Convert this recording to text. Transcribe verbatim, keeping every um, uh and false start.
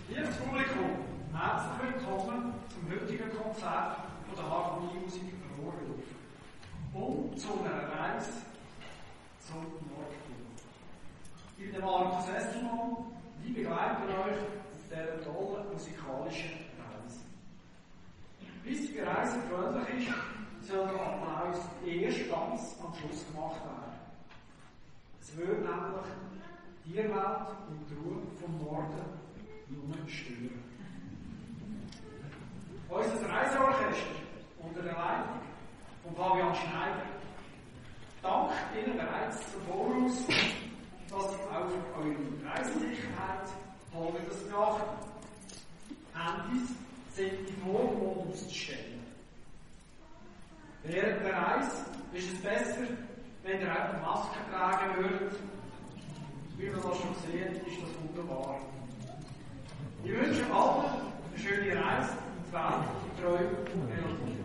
Liebes Publikum, herzlich willkommen zum heutigen Konzert von der Harmoniemusik Rohrhof und zu einer Reise zum Nordpol. Ich bin der Markus Esselmann, ich begleite euch auf dieser tollen musikalischen Reise. Bis die Reise freundlich ist, soll der Applaus erst ganz am Schluss gemacht werden. Es wird nämlich die Welt und die Ruhe vom Norden nur stören. Unser Reiseorchester unter der Leitung von Fabian Schneider dankt Ihnen bereits zum Voraus, dass Sie auch für eure Reisesicherheit Folgendes beachten. Handys sind in Flugmodus zu stellen. Während der Reise ist es besser, wenn ihr auch die Maske tragen würdet. Wie wir das schon gesehen, ist das wunderbar. Ich wünsche allen eine schöne Reise und Welt treu und melodisch.